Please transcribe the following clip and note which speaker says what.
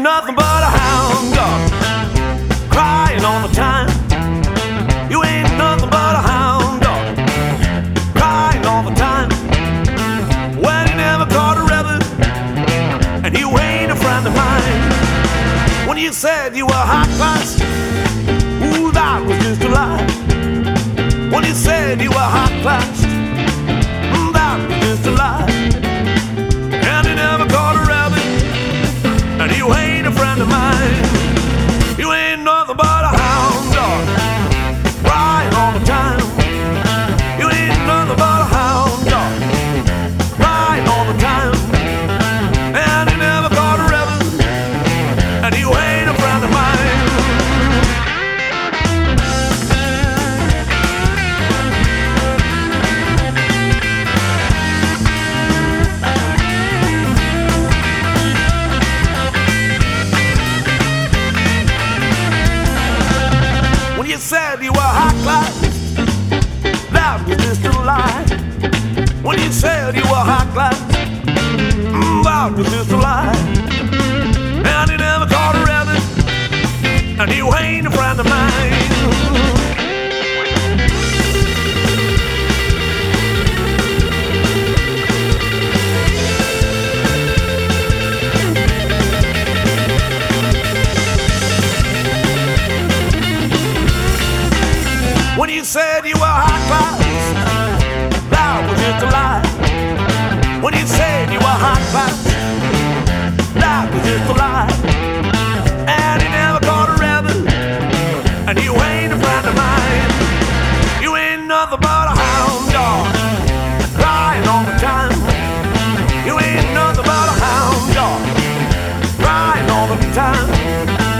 Speaker 1: ain't nothing but a hound dog, crying all the time. You ain't nothing but a hound dog, crying all the time. Well, you never caught a rebel, and you ain't a friend of mine. When you said you were high class, ooh, that was just a lie. When you said you were high class, that was just a lie. And you never caught a rabbit, and you ain't a friend of mine. You ain't nothing but a hound dog, crying all the time. You ain't nothing but a hound dog, crying all the time. And you never caught a rabbit, and you ain't a friend of mine. When you said you were high class, that was just a lie. When you said you were high class, that was just a lie. And you never caught a rabbit, and you ain't a friend of mine. When you said you were high class, that was just a lie. When you said you were high class, that was just a lie. And you never caught a rebel, and you ain't a friend of mine. You ain't nothing but a hound dog, crying all the time. You ain't nothing but a hound dog, crying all the time.